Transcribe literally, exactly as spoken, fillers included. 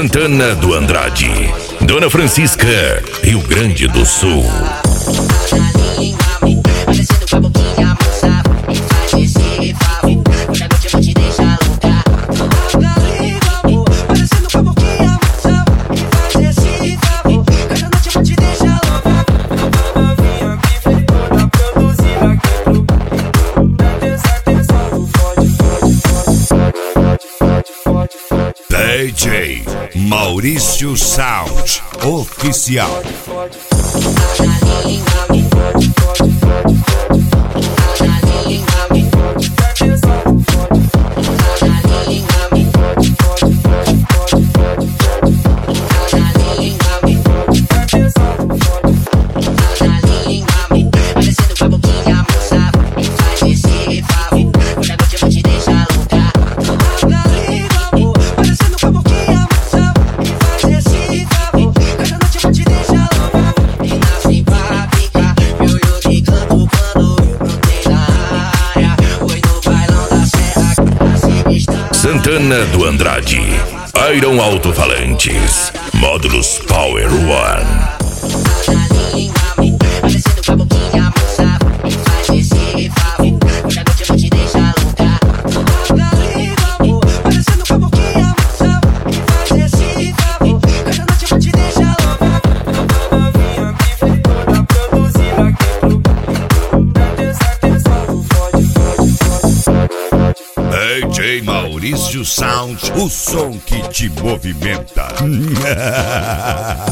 Santana do Andrade, Dona Francisca, Rio Grande do Sul. D J Maurício Sound Oficial. Santana do Andrade, Iron Alto-Falantes, módulos Power One. D J Maurício Sound, o som que te movimenta.